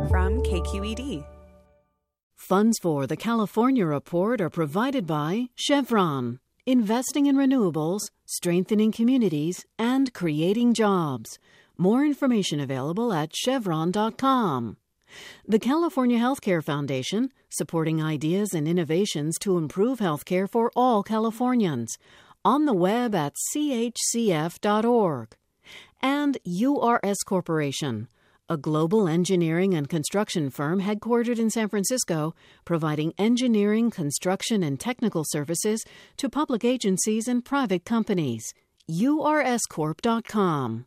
from KQED. Funds for the California Report are provided by Chevron, investing in renewables, strengthening communities, and creating jobs. More information available at chevron.com. The California Healthcare Foundation, supporting ideas and innovations to improve healthcare for all Californians. On the web at chcf.org. And URS Corporation, a global engineering and construction firm headquartered in San Francisco, providing engineering, construction, and technical services to public agencies and private companies. urscorp.com.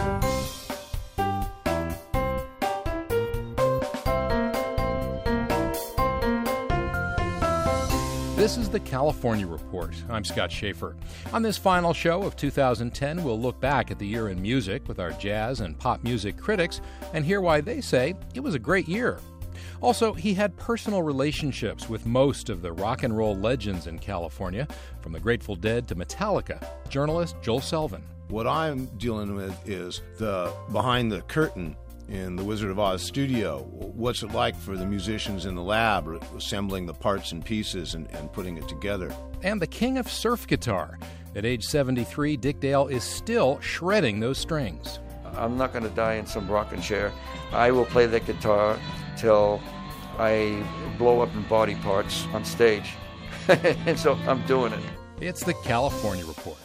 This is the California Report. I'm Scott Schaefer. On this final show of 2010, we'll look back at the year in music with our jazz and pop music critics and hear why they say it was a great year. Also, he had personal relationships with most of the rock and roll legends in California, from the Grateful Dead to Metallica. Journalist Joel Selvin. What I'm dealing with is the behind the curtain in the Wizard of Oz studio. What's it like for the musicians in the lab assembling the parts and pieces and putting it together? And the king of surf guitar. At age 73, Dick Dale is still shredding those strings. I'm not going to die in some rocking chair. I will play the guitar till I blow up in body parts on stage. And so I'm doing it. It's the California Report.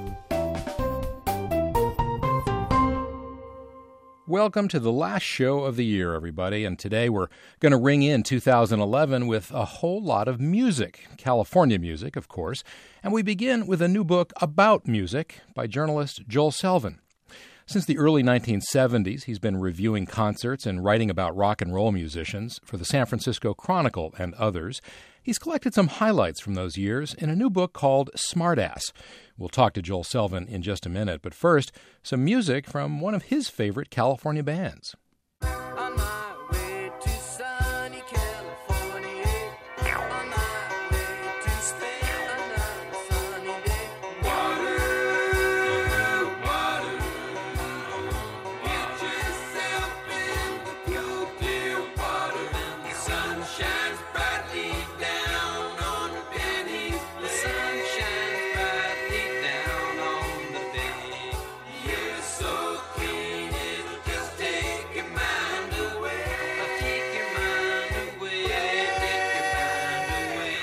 Welcome to the last show of the year, everybody, and today we're going to ring in 2011 with a whole lot of music, California music, of course, and we begin with a new book about music by journalist Joel Selvin. Since the early 1970s, he's been reviewing concerts and writing about rock and roll musicians for the San Francisco Chronicle and others. He's collected some highlights from those years in a new book called Smartass. We'll talk to Joel Selvin in just a minute, but first, some music from one of his favorite California bands. On my way to sunny California, on my way to spend another sunny day. Water, water, get yourself in the cool, clear water. The sun shines brightly down on the pennies. The sun shines brightly down on the pennies. You're so keen, it'll just take your mind away. I'll take your mind away, take your mind away.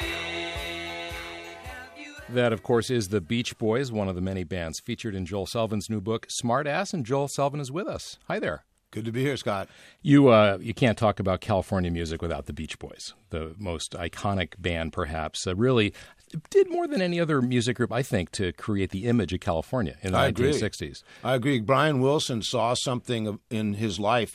Have you That, of course, is the Beach Boys, one of the many bands featured in Joel Selvin's new book, Smartass, and Joel Selvin is with us. Hi there. Good to be here, Scott. You can't talk about California music without the Beach Boys, the most iconic band, perhaps. Really did more than any other music group, I think, to create the image of California in the I agree. 1960s. I agree. Brian Wilson saw something in his life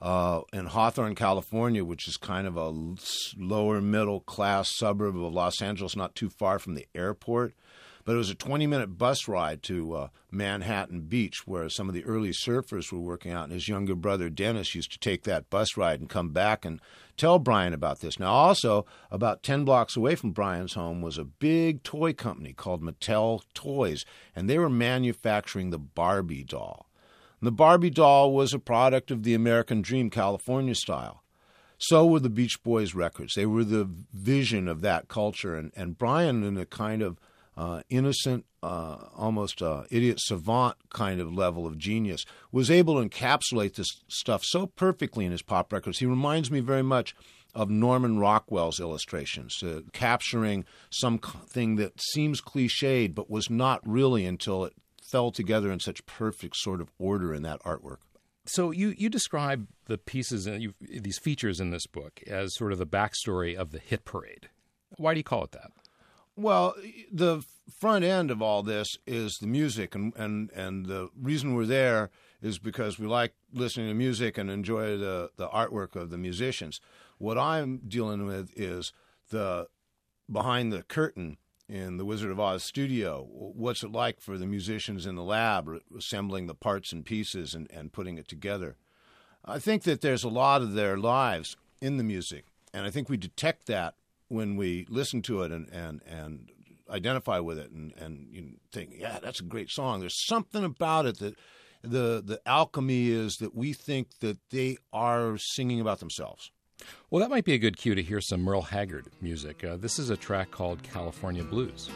in Hawthorne, California, which is kind of a lower middle class suburb of Los Angeles, not too far from the airport. But it was a 20-minute bus ride to Manhattan Beach, where some of the early surfers were working out, and his younger brother Dennis used to take that bus ride and come back and tell Brian about this. Now, also, about 10 blocks away from Brian's home was a big toy company called Mattel Toys, and they were manufacturing the Barbie doll. And the Barbie doll was a product of the American Dream, California style. So were the Beach Boys records. They were the vision of that culture, and Brian, in a kind of innocent, almost idiot savant kind of level of genius, was able to encapsulate this stuff so perfectly in his pop records. He reminds me very much of Norman Rockwell's illustrations, capturing something that seems cliched but was not really until it fell together in such perfect sort of order in that artwork. So you describe the pieces, these features in this book, as sort of the backstory of the hit parade. Why do you call it that? Well, the front end of all this is the music, and the reason we're there is because we like listening to music and enjoy the artwork of the musicians. What I'm dealing with is the behind the curtain in the Wizard of Oz studio. What's it like for the musicians in the lab assembling the parts and pieces and putting it together? I think that there's a lot of their lives in the music, and I think we detect that when we listen to it and identify with it and you think, yeah, that's a great song. There's something about it The alchemy is that we think that they are singing about themselves. Well, that might be a good cue to hear some Merle Haggard music. This is a track called California Blues.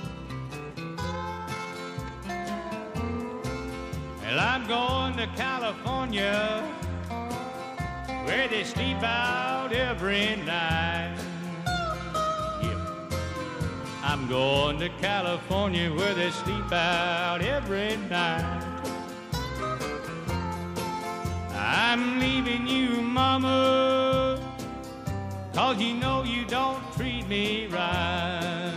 Well, I'm going to California, where they sleep out every night. Yeah. I'm going to California, where they sleep out every night. I'm leaving you, mama, 'cause you know you don't treat me right.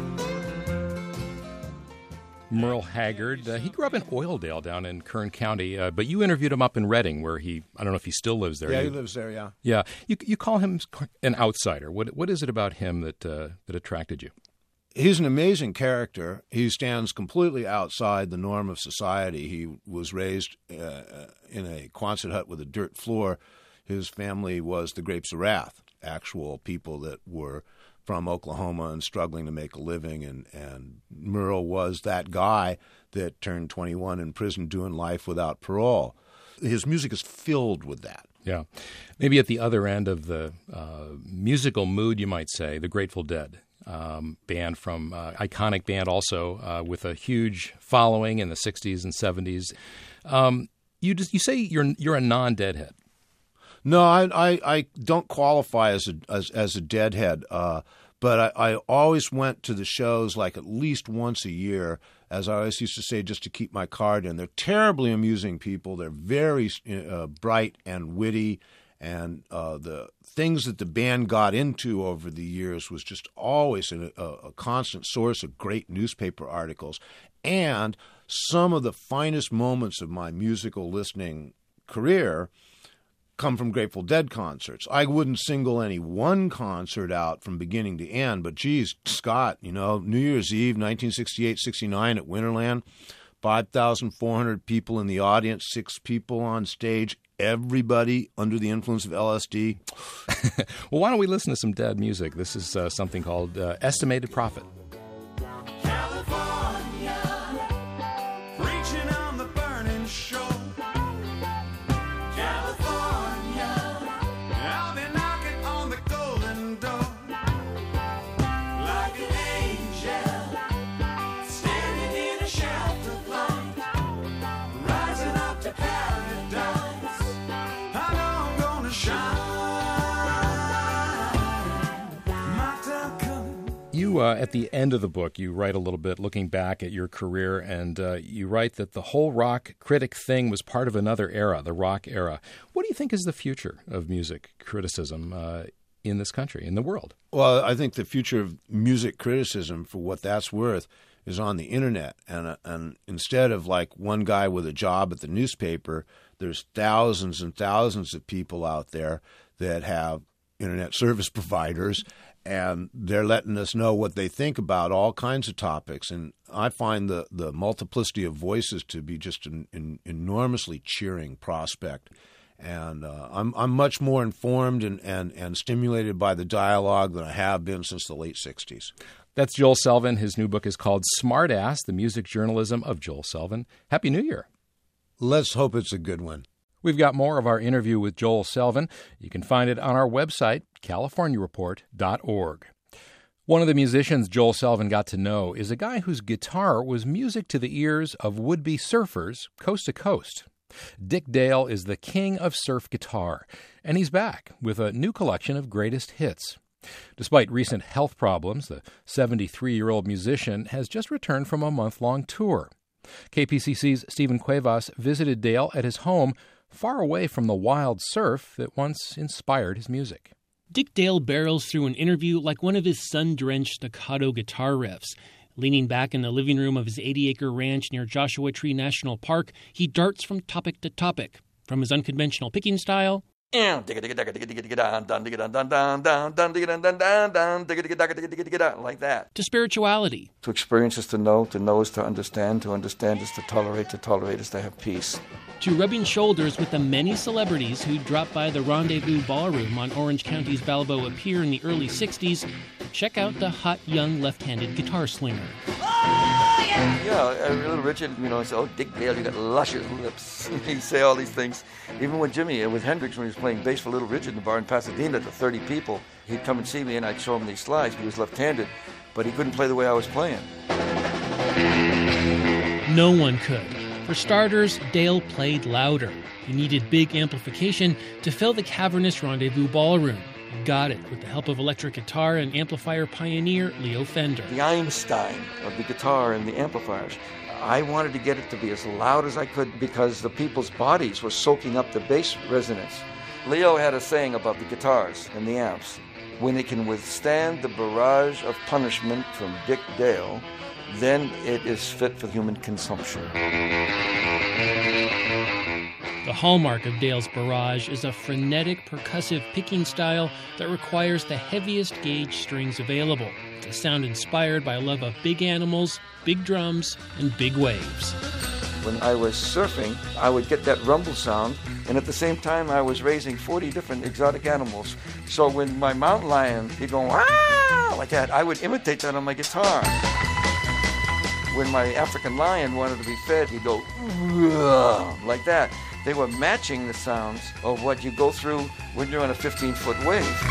Merle Haggard, he grew up in Oildale down in Kern County, but you interviewed him up in Redding, where I don't know if he still lives there. Yeah, he lives there, yeah. Yeah. You call him an outsider. What is it about him that attracted you? He's an amazing character. He stands completely outside the norm of society. He was raised in a Quonset hut with a dirt floor. His family was the Grapes of Wrath, actual people that were from Oklahoma and struggling to make a living. And Merle was that guy that turned 21 in prison doing life without parole. His music is filled with that. Yeah. Maybe at the other end of the musical mood, you might say, the Grateful Dead. Band from iconic band also with a huge following in the 60s and 70s. You say you're a non-Deadhead. No, I don't qualify as a Deadhead, but I always went to the shows like at least once a year, as I always used to say, just to keep my card in. They're terribly amusing people. They're very bright and witty. And the things that the band got into over the years was just always a constant source of great newspaper articles. And some of the finest moments of my musical listening career come from Grateful Dead concerts. I wouldn't single any one concert out from beginning to end, but geez, Scott, New Year's Eve, 1968-69 at Winterland, 5,400 people in the audience, 6 people on stage, everybody under the influence of LSD. Well, why don't we listen to some Dead music? This is something called Estimated Profit. California, preaching on the burning shore. California, I'll be knocking on the golden door. Like an angel, standing in a shaft of light, rising up to paradise. I know I'm gonna shine. My time coming. You, at the end of the book, you write a little bit looking back at your career, and you write that the whole rock critic thing was part of another era, the rock era. What do you think is the future of music criticism in this country, in the world? Well, I think the future of music criticism, for what that's worth, is on the internet. And instead of like one guy with a job at the newspaper, there's thousands and thousands of people out there that have internet service providers, and they're letting us know what they think about all kinds of topics. And I find the multiplicity of voices to be just an enormously cheering prospect. And I'm much more informed and stimulated by the dialogue than I have been since the late 60s. That's Joel Selvin. His new book is called Smartass, The Music Journalism of Joel Selvin. Happy New Year. Let's hope it's a good one. We've got more of our interview with Joel Selvin. You can find it on our website, californiareport.org. One of the musicians Joel Selvin got to know is a guy whose guitar was music to the ears of would-be surfers coast to coast. Dick Dale is the king of surf guitar, and he's back with a new collection of greatest hits. Despite recent health problems, the 73-year-old musician has just returned from a month-long tour. KPCC's Stephen Cuevas visited Dale at his home, far away from the wild surf that once inspired his music. Dick Dale barrels through an interview like one of his sun-drenched staccato guitar riffs. Leaning back in the living room of his 80-acre ranch near Joshua Tree National Park, he darts from topic to topic. From his unconventional picking style Like that. to spirituality, To experience is to know is to understand is to tolerate is to have peace. to rubbing shoulders with the many celebrities who dropped by the Rendezvous Ballroom on Orange County's Balboa Pier in the early 60s. Check out the hot young left-handed guitar slinger. Oh, Yeah, Little Richard, he said, "Oh, Dick Dale, you got luscious lips." He'd say all these things. Even with Jimmy, with Hendrix, when he was playing bass for Little Richard in the bar in Pasadena to 30 people, he'd come and see me and I'd show him these slides. He was left-handed, but he couldn't play the way I was playing. No one could. For starters, Dale played louder. He needed big amplification to fill the cavernous Rendezvous ballroom. He got it with the help of electric guitar and amplifier pioneer Leo Fender. The Einstein of the guitar and the amplifiers. I wanted to get it to be as loud as I could because the people's bodies were soaking up the bass resonance. Leo had a saying about the guitars and the amps. When it can withstand the barrage of punishment from Dick Dale, then it is fit for human consumption. The hallmark of Dale's barrage is a frenetic, percussive picking style that requires the heaviest gauge strings available. A sound inspired by a love of big animals, big drums, and big waves. When I was surfing, I would get that rumble sound, and at the same time I was raising 40 different exotic animals. So when my mountain lion, he'd go, "Wow!" like that, I would imitate that on my guitar. When my African lion wanted to be fed, he'd go, "Whoa," like that. They were matching the sounds of what you go through when you're on a 15-foot wave.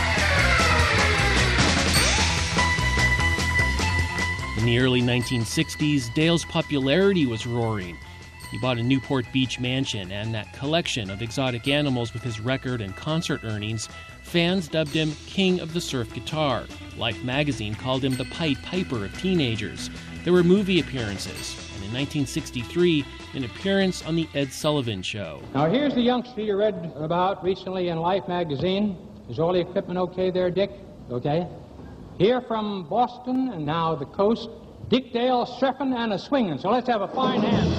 In the early 1960s, Dale's popularity was roaring. He bought a Newport Beach mansion and that collection of exotic animals with his record and concert earnings. Fans dubbed him King of the Surf Guitar. Life magazine called him the Pied Piper of teenagers. There were movie appearances, and in 1963, an appearance on The Ed Sullivan Show. Now, here's the youngster you read about recently in Life magazine. Is all the equipment okay there, Dick? Okay. Here from Boston and now the coast, Dick Dale surfing and a swinging. So let's have a fine hand.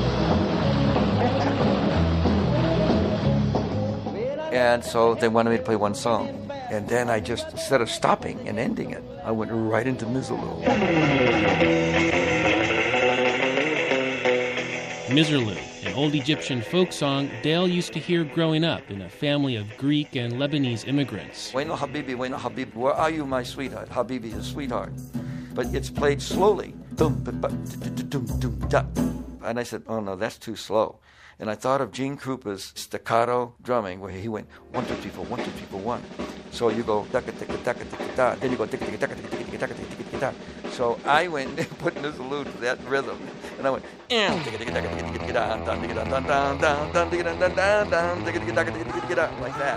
And so they wanted me to play one song. And then I just, instead of stopping and ending it, I went right into Misirlou. Misirlou, an old Egyptian folk song Dale used to hear growing up in a family of Greek and Lebanese immigrants. Waino Habibi, where are you, my sweetheart? Habibi is sweetheart. But it's played slowly. And I said, oh no, that's too slow. And I thought of Gene Krupa's staccato drumming, where he went 1, 2, 3, 4, 1, 2, 3, 4, 1. So you go da da da da da, then you go da da da da da. So I went and put Misirlou to that rhythm, and I went like that.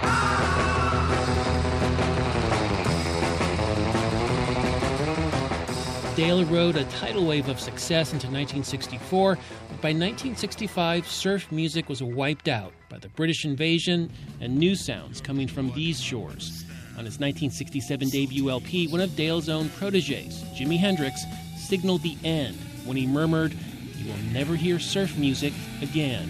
Dale rode a tidal wave of success into 1964, but by 1965, surf music was wiped out by the British invasion and new sounds coming from these shores. On his 1967 debut LP, one of Dale's own protégés, Jimi Hendrix, signaled the end when he murmured, "You will never hear surf music again."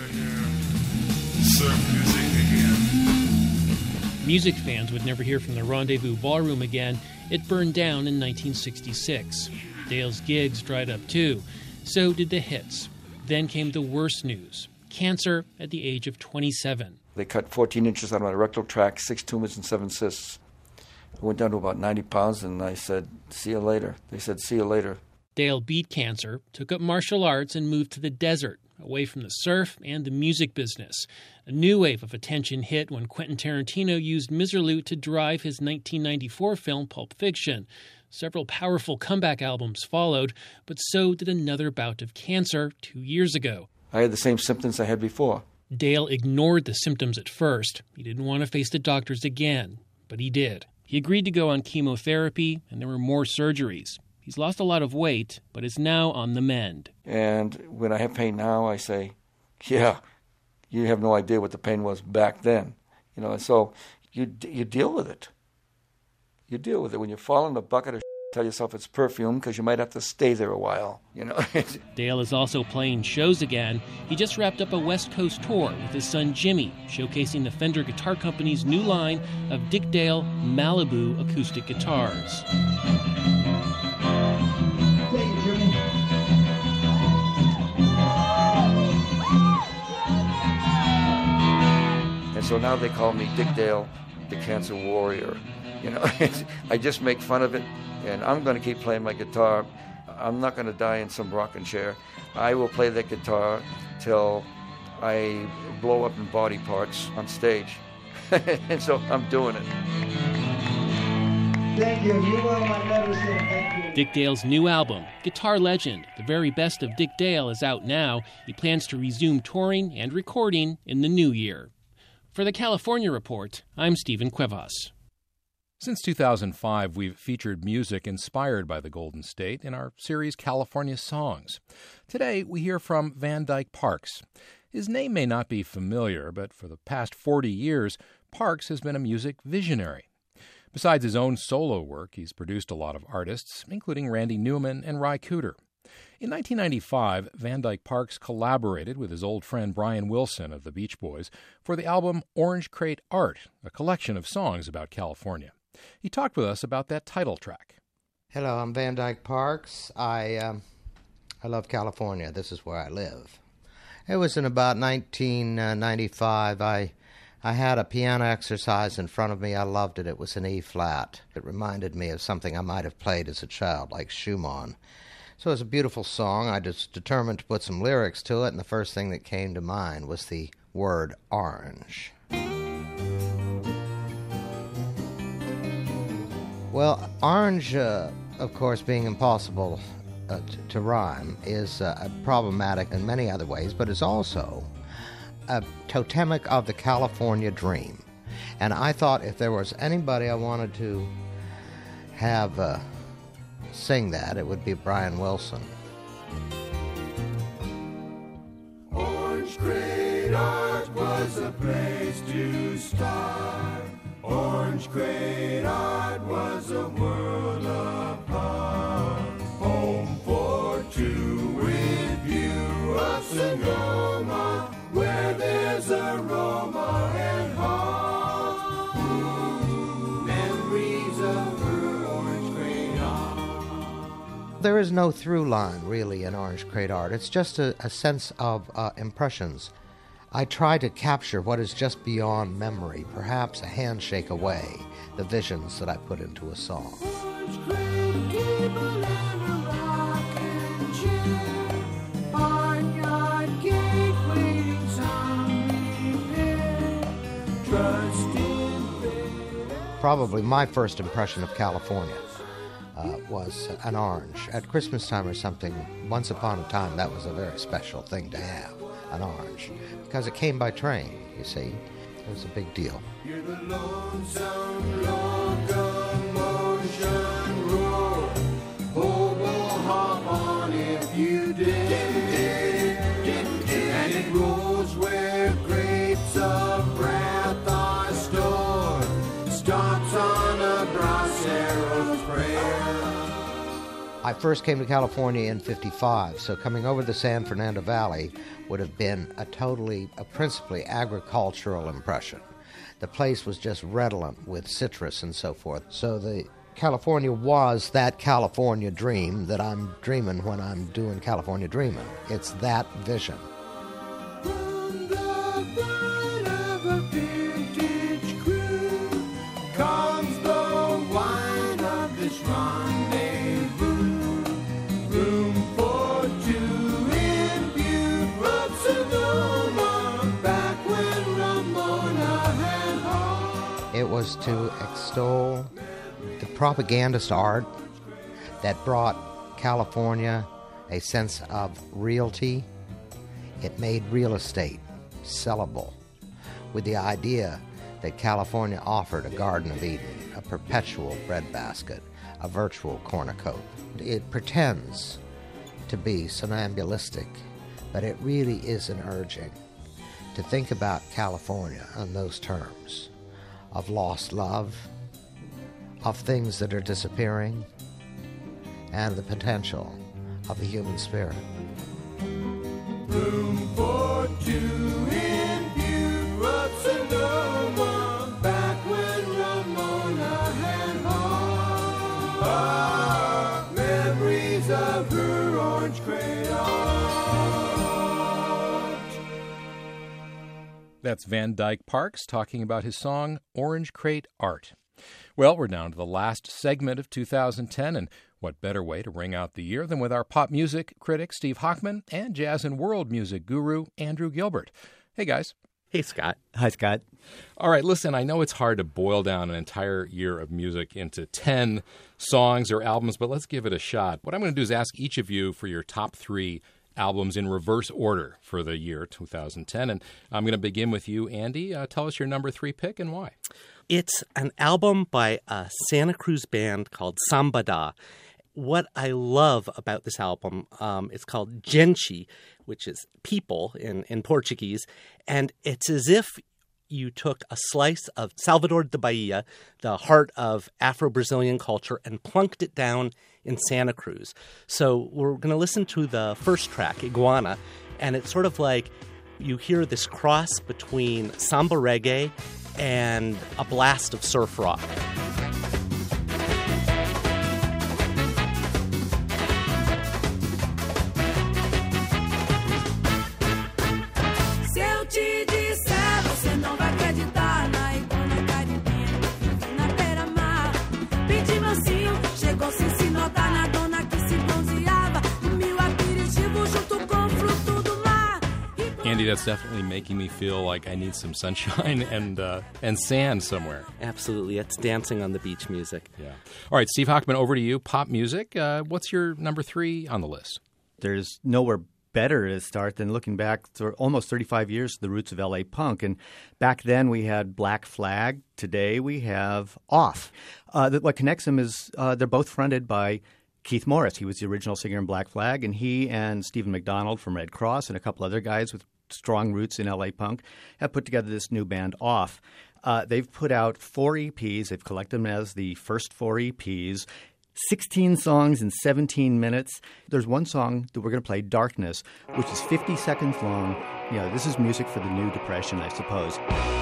Music fans would never hear from the Rendezvous Ballroom again. It burned down in 1966. Dale's gigs dried up too. So did the hits. Then came the worst news: cancer at the age of 27. They cut 14 inches out of my rectal tract, 6 tumors and 7 cysts. I went down to about 90 pounds, and I said, see you later. They said, see you later. Dale beat cancer, took up martial arts, and moved to the desert, away from the surf and the music business. A new wave of attention hit when Quentin Tarantino used Misirlou to drive his 1994 film Pulp Fiction. Several powerful comeback albums followed, but so did another bout of cancer 2 years ago. I had the same symptoms I had before. Dale ignored the symptoms at first. He didn't want to face the doctors again, but he did. He agreed to go on chemotherapy, and there were more surgeries. He's lost a lot of weight, but is now on the mend. And when I have pain now, I say, yeah, you have no idea what the pain was back then. And so you deal with it. You deal with it. When you fall in a bucket of tell yourself it's perfume because you might have to stay there a while, Dale is also playing shows again. He just wrapped up a West Coast tour with his son Jimmy, showcasing the Fender Guitar Company's new line of Dick Dale Malibu acoustic guitars. And so now they call me Dick Dale, the Cancer Warrior. I just make fun of it, and I'm going to keep playing my guitar I'm not going to die in some rocking chair. I will play that guitar till I blow up in body parts on stage. And so I'm doing it. Thank you. You will my never say thank you. Dick Dale's new album, Guitar Legend, The Very Best of Dick Dale, is out now. He plans to resume touring and recording in the new year. For the California Report, I'm Stephen Cuevas. Since 2005, we've featured music inspired by the Golden State in our series California Songs. Today, we hear from Van Dyke Parks. His name may not be familiar, but for the past 40 years, Parks has been a music visionary. Besides his own solo work, he's produced a lot of artists, including Randy Newman and Ry Cooder. In 1995, Van Dyke Parks collaborated with his old friend Brian Wilson of the Beach Boys for the album Orange Crate Art, a collection of songs about California. He talked with us about that title track. Hello, I'm Van Dyke Parks. I love California. This is where I live. It was in about 1995. I had a piano exercise in front of me. I loved it. It was an E flat. It reminded me of something I might have played as a child, like Schumann. So it was a beautiful song. I just determined to put some lyrics to it, and the first thing that came to mind was the word orange. Well, orange, of course, being impossible to rhyme, is problematic in many other ways, but is also a totemic of the California dream. And I thought if there was anybody I wanted to have sing that, it would be Brian Wilson. Orange Crate Art was a place to start. Orange Crate Art was a world apart. Home for two with view of Sonoma, where there's aroma and heart. Memories of her Orange Crate Art. There is no through line, really, in Orange Crate Art. It's just a sense of impressions. I try to capture what is just beyond memory, perhaps a handshake away, the visions that I put into a song. Orange Crate table and a rocking chair, barnyard gate waiting some repair, trust in fate. Probably my first impression of California was an orange. At Christmas time or something, once upon a time, that was a very special thing to have, an orange, because it came by train, you see. It was a big deal. You're the lonesome locomotion roar. Hobo hop on if you did. And it rolls where grapes of wrath are stored. Stops on a Bracero's prayer. I first came to California in '55, so coming over the San Fernando Valley would have been a principally agricultural impression. The place was just redolent with citrus and so forth. So the California was that California dream that I'm dreaming when I'm doing California Dreamin'. It's that vision. From the bride of a vintage crew comes the wine of this rendezvous. Room for two in Butte, Sonoma, back when Ramona had heart. It was to extol the propagandist art that brought California a sense of realty. It made real estate sellable with the idea that California offered a Garden of Eden, a perpetual breadbasket, a virtual cornucopia. It pretends to be somnambulistic, but it really is an urging to think about California on those terms of lost love, of things that are disappearing, and the potential of the human spirit. Room for two in Butte, Sonoma, back when Ramona had heart. Memories of her Orange Crate Art. That's Van Dyke Parks talking about his song Orange Crate Art. Well, we're down to the last segment of 2010, and What better way to ring out the year than with our pop music critic, Steve Hochman, and jazz and world music guru, Andrew Gilbert. Hey, guys. Hey, Scott. Hi, Scott. All right, listen, I know it's hard to boil down an entire year of music into 10 songs or albums, but let's give it a shot. What I'm going to do is ask each of you for your top 3 albums in reverse order for the year 2010. And I'm going to begin with you, Andy. Tell us your number 3 pick and why. It's an album by a Santa Cruz band called Sambada. What I love about this album, it's called Gente, which is people in Portuguese, and it's as if you took a slice of Salvador da Bahia, the heart of Afro-Brazilian culture, and plunked it down in Santa Cruz. So we're going to listen to the first track, Iguana, and it's sort of like you hear this cross between samba reggae and a blast of surf rock. Andy, that's definitely making me feel like I need some sunshine and sand somewhere. Absolutely. It's dancing on the beach music. Yeah. All right, Steve Hochman, over to you. Pop music. What's your number 3 on the list? There's nowhere better to start than looking back for almost 35 years to the roots of L.A. punk. And back then we had Black Flag. Today we have Off. What connects them is they're both fronted by Keith Morris. He was the original singer in Black Flag, and he and Stephen McDonald from Red Cross and a couple other guys with strong roots in L.A. punk have put together this new band, Off. They've put out 4 EPs. They've collected them as the first 4 EPs. 16 songs in 17 minutes. There's one song that we're going to play, Darkness, which is 50 seconds long. You know, this is music for the new depression, I suppose.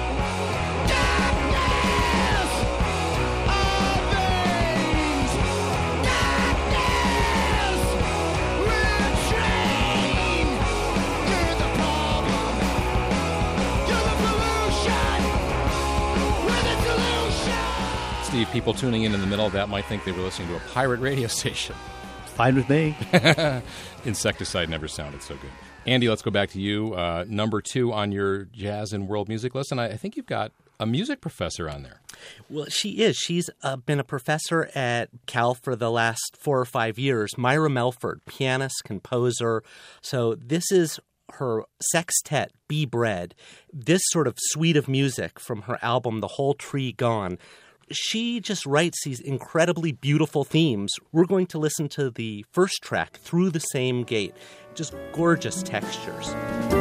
Steve, people tuning in the middle of that might think they were listening to a pirate radio station. Fine with me. Insecticide never sounded so good. Andy, let's go back to you. Number 2 on your jazz and world music list, and I think you've got a music professor on there. Well, she is. She's been a professor at Cal for the last 4 or 5 years. Myra Melford, pianist, composer. So this is her sextet, Be Bread. This sort of suite of music from her album, The Whole Tree Gone. She just writes these incredibly beautiful themes. We're going to listen to the first track, Through the Same Gate. Just gorgeous textures.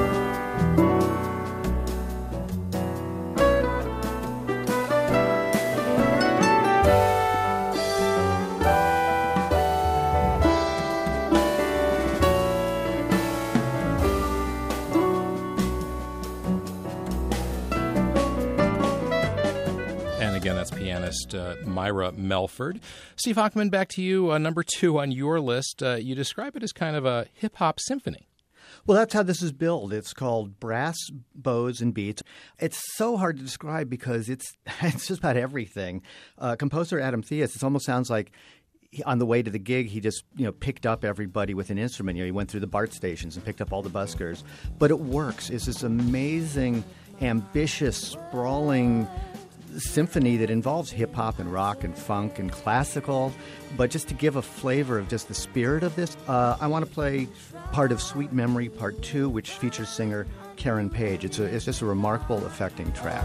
Again, that's pianist Myra Melford. Steve Hochman, back to you. Number 2 on your list. You describe it as kind of a hip-hop symphony. Well, that's how this is billed. It's called Brass, Bows, and Beats. It's so hard to describe because it's just about everything. Composer Adam Theus, it almost sounds like on the way to the gig, he just picked up everybody with an instrument. He went through the BART stations and picked up all the buskers. But it works. It's this amazing, ambitious, sprawling symphony that involves hip-hop and rock and funk and classical. But just to give a flavor of just the spirit of this, I want to play part of Sweet Memory Part 2, which features singer Karen Page. It's just a remarkable, affecting track.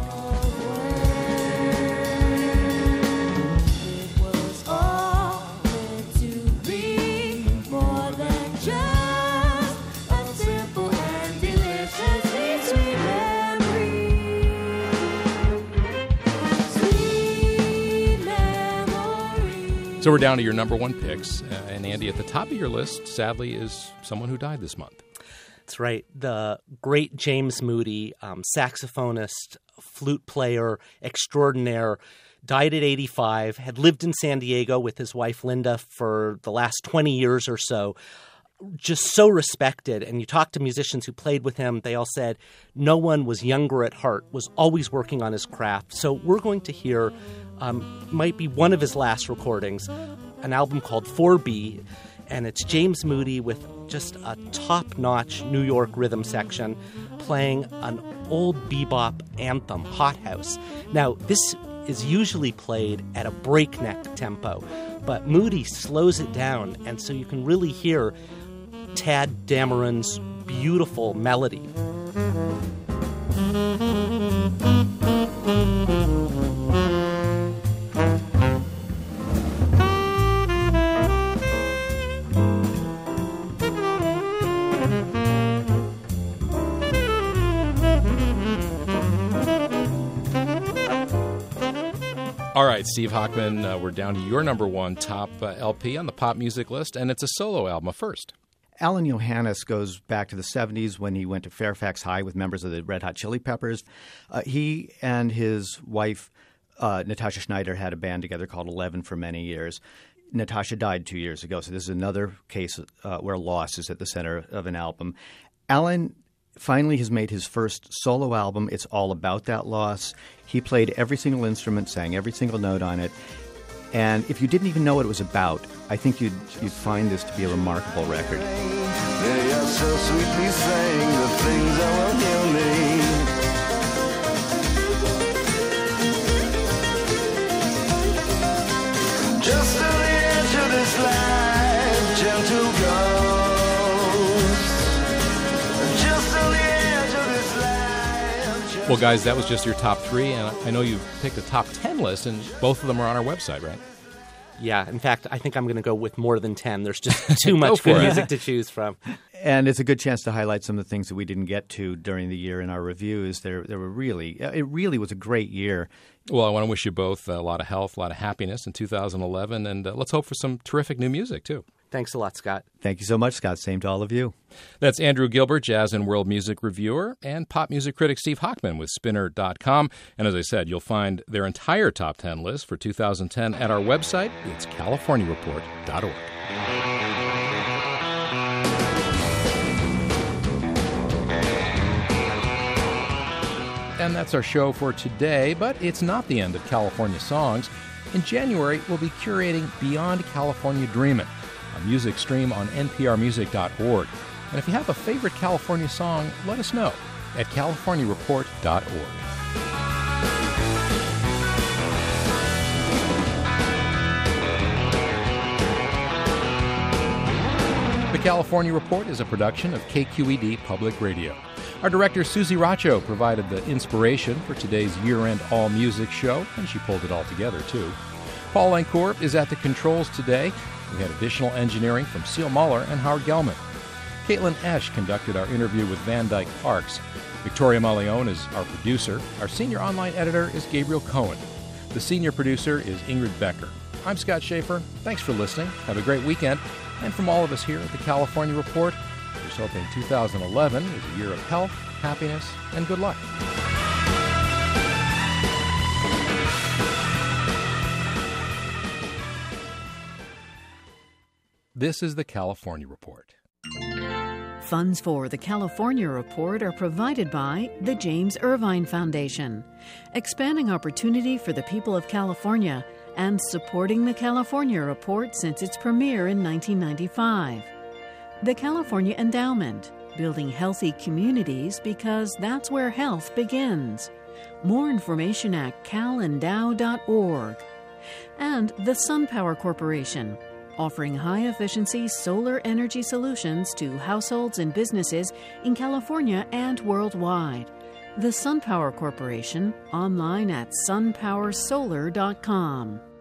So we're down to your number 1 picks. And Andy, at the top of your list, sadly, is someone who died this month. That's right. The great James Moody, saxophonist, flute player extraordinaire, died at 85, had lived in San Diego with his wife Linda for the last 20 years or so. Just so respected. And you talk to musicians who played with him, they all said no one was younger at heart, was always working on his craft. So we're going to hear might be one of his last recordings, an album called 4B, and it's James Moody with just a top-notch New York rhythm section playing an old bebop anthem, Hot House. Now, this is usually played at a breakneck tempo, but Moody slows it down, and so you can really hear Tad Dameron's beautiful melody. All right, Steve Hochman, we're down to your number one top LP on the pop music list, and it's a solo album, a first. Alan Johannes goes back to the 70s when he went to Fairfax High with members of the Red Hot Chili Peppers. He and his wife, Natasha Schneider, had a band together called 11 for many years. Natasha died 2 years ago, so this is another case where loss is at the center of an album. Alan finally has made his first solo album. It's all about that loss. He played every single instrument, sang every single note on it. And if you didn't even know what it was about, I think you'd find this to be a remarkable record. They are so sweetly saying the things that will heal me. Just to the edge of this life, gentle ghost. Just to the edge of this life. Well, guys, that was just your top three, and I know you've picked a top 10 list, and both of them are on our website, right? Yeah, in fact, I think I'm going to go with more than 10. There's just too much good music to choose from. And it's a good chance to highlight some of the things that we didn't get to during the year in our reviews. It really was a great year. Well, I want to wish you both a lot of health, a lot of happiness in 2011, and let's hope for some terrific new music, too. Thanks a lot, Scott. Thank you so much, Scott. Same to all of you. That's Andrew Gilbert, jazz and world music reviewer, and pop music critic Steve Hochman with Spinner.com. And as I said, you'll find their entire top 10 list for 2010 at our website. It's CaliforniaReport.org. And that's our show for today, but it's not the end of California Songs. In January, we'll be curating Beyond California Dreamin', a music stream on nprmusic.org. And if you have a favorite California song, let us know at californiareport.org. The California Report is a production of KQED Public Radio. Our director, Susie Racho, provided the inspiration for today's year-end all-music show, and she pulled it all together, too. Paul Lancourt is at the controls today. We had additional engineering from Seal Muller and Howard Gelman. Caitlin Esch conducted our interview with Van Dyke Parks. Victoria Malione is our producer. Our senior online editor is Gabriel Cohen. The senior producer is Ingrid Becker. I'm Scott Schaefer. Thanks for listening. Have a great weekend. And from all of us here at the California Report, we're just hoping 2011 is a year of health, happiness, and good luck. This is the California Report. Funds for the California Report are provided by the James Irvine Foundation, expanding opportunity for the people of California and supporting the California Report since its premiere in 1995. The California Endowment, building healthy communities because that's where health begins. More information at calendow.org. And the SunPower Corporation, offering high-efficiency solar energy solutions to households and businesses in California and worldwide. The SunPower Corporation, online at sunpowersolar.com.